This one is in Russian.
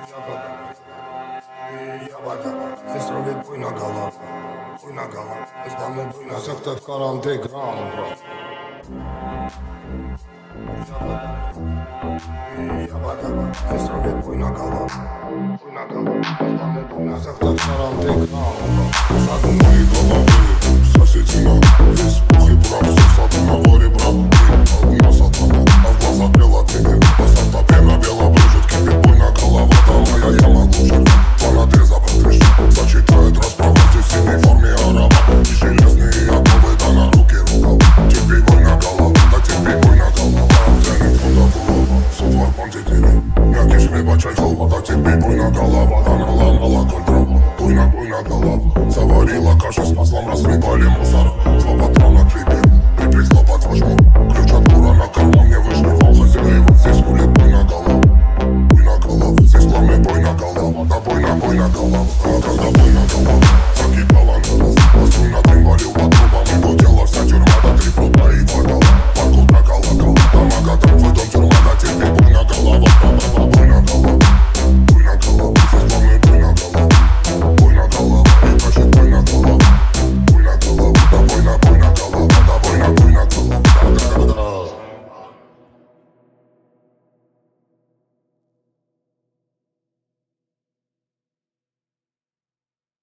Estroget buena gala, Esbamle buena sakta karante ground bro. Estroget buena gala, Esbamle buena sakta karante ground bro. Саду мои головы, соседи на весь пух и прав. Все саду на воре, брат, у нас отвала, а в глазах бело тыкает. Посадка пена бело брыжет, кипит буйна голова. Давай, я могу жить, фанаты запрещу. Зачитает расправу, здесь в синей форме араба. И железные оковы, да на руки рукава. Тебе буйна голова, да тебе буйна голова. Тянет фунда голова, судьба пантитири. Мягкий швебачай холва, да тебе буйна голова. Да наломала контрол, буйна голова. Заварила кашу с маслом, расхлебали мусор.